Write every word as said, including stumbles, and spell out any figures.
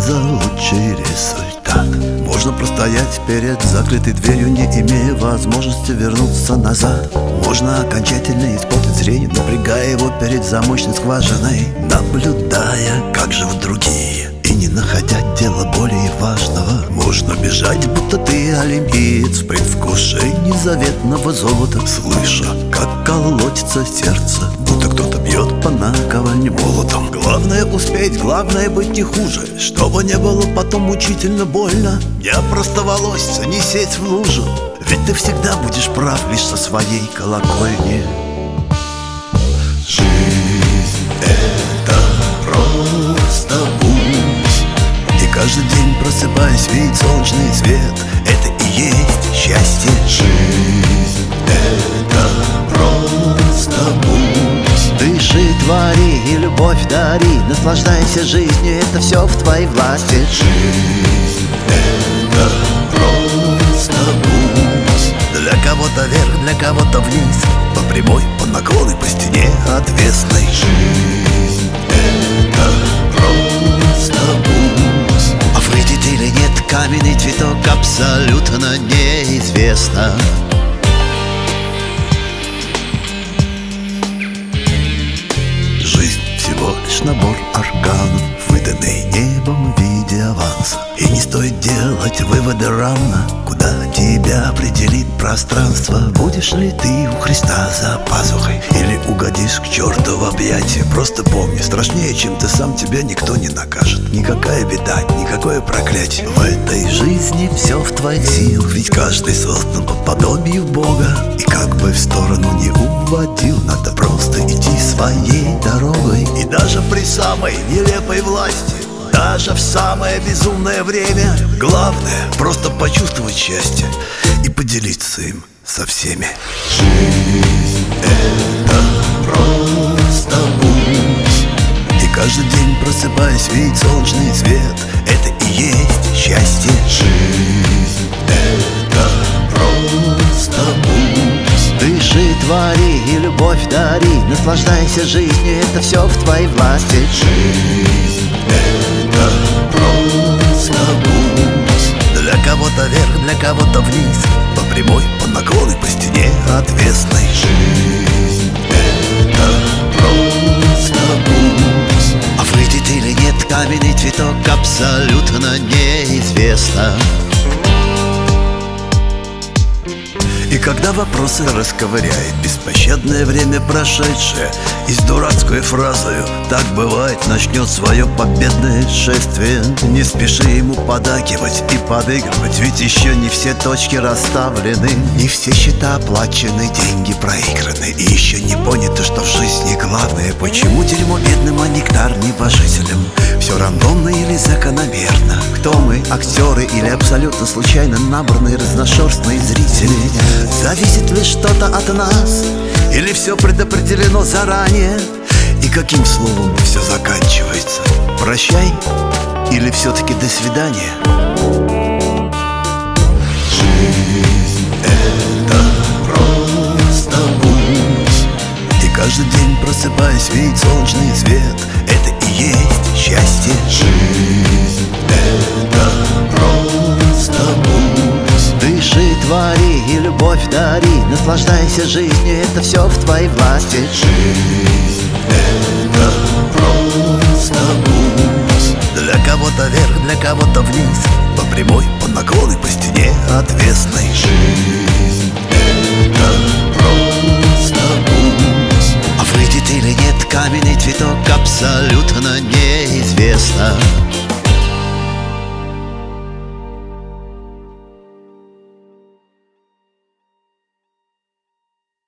за лучший результат. Можно простоять перед закрытой дверью, не имея возможности вернуться назад. Можно окончательно испортить зрение, напрягая его перед замочной скважиной, наблюдая, как живут другие, и не находя дела более важного. Можно бежать, будто ты олимпиец, в предвкушении заветного золота, слыша, как колотится сердце, будто кто-то бьет по наковальне молотом. Главное успеть, главное быть не хуже, чтобы не было потом мучительно больно. Не опростоволоситься, не сесть в лужу, ведь ты всегда будешь прав лишь со своей колокольни. Жизнь — это просто путь, и каждый день, просыпаясь, видеть солнечный свет — это и есть счастье. Жизнь — это просто путь. Дыши, твори и любовь дари, наслаждайся жизнью, это все в твоей власти. Жизнь — это просто путь. Для кого-то вверх, для кого-то вниз, по прямой, по наклону, по стене отвесной. Жизнь — это просто путь. А выйдет или нет каменный цветок, абсолютно неизвестно. Жизнь всего лишь набор арканов, выданный небом в виде аванса. И не стоит делать выводы рано, куда тебя определит пространство. Будешь ли ты у Христа за пазухой, или угодишь к черту в объятия? Просто помни, страшнее, чем ты сам, тебя никто не накажет. Никакая беда, никакое проклятие. В этой жизни все в твоих силах, ведь каждый создан по подобию Бога. И как бы в сторону не уводил, надо просто идти своей дорогой. И даже при самой нелепой власти, даже в самое безумное время, главное просто почувствовать счастье и поделиться им со всеми. Жизнь — это просто путь, и каждый день, просыпаясь, видеть солнечный свет — это и есть счастье. Жизнь — это просто путь. Дыши, твори и любовь дари, наслаждайся жизнью, это все в твоей власти. Жизнь — это просто путь. Для кого-то вверх, для кого-то вниз, по прямой, по наклону, по стене отвесной. Жизнь — это просто путь. А выйдет или нет каменный цветок, абсолютно неизвестно. И когда вопросы расковыряет беспощадное время прошедшее, и с дурацкой фразою «так бывает» начнет свое победное шествие, не спеши ему подакивать и подыгрывать, ведь еще не все точки расставлены, не все счета оплачены, деньги проиграны, и еще не понято, что в жизни главное, почему дерьмо бедным, а нектар небожителям. Все рандомно или закономерно? Кто мы, актеры или абсолютно случайно набранные разношерстные зрители? Зависит ли что-то от нас, или все предопределено заранее? И каким словом все заканчивается? Прощай или все-таки до свидания? Жизнь — это просто путь, и каждый день, просыпаясь, видеть солнечный свет — это и есть счастье. Жизнь — это просто путь. Дыши, твори и любовь дари, наслаждайся жизнью, это все в твоей власти. Жизнь — это просто путь. Для кого-то вверх, для кого-то вниз, по прямой, по наклону, по стене отвесной. Жизнь — это просто путь. А выйдет или нет каменный цветок, абсолютно неизвестно.